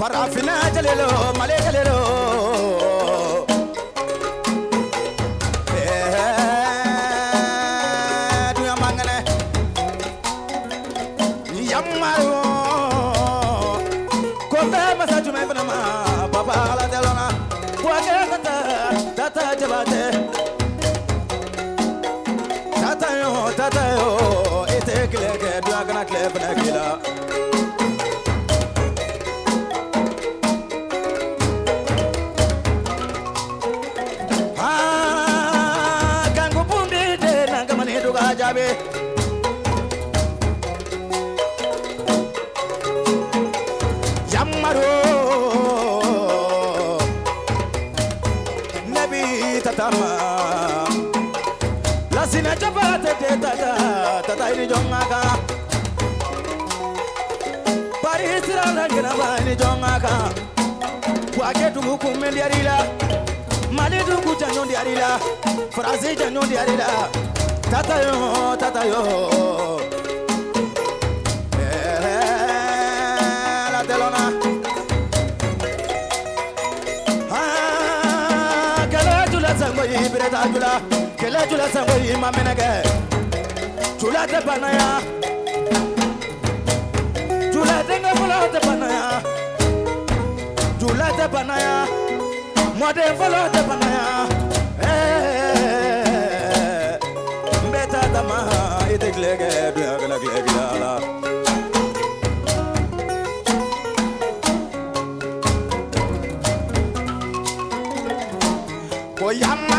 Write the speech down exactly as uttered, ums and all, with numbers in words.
farafina jalelo male jalelo eh duya mangane yamaro ko be masaju me fana ma baba ala delona wa tata tata jabate tata yo tata yo ete kleke duya kana klefna kila jabe yamaro nabi tatama la sina jabate tata tata ini jongaka parisira la gina bani jongaka wake dugu kumendi arila mali dugu janyondi arila frase janyondi arila tata yo tata yo eh la telona ah kala jula sango ibreta jula kala jula sango imamenege jula te banaya jula tenga bola te banaya jula te banaya mode bola te banaya eh tama ite glege glege glege ala ko yam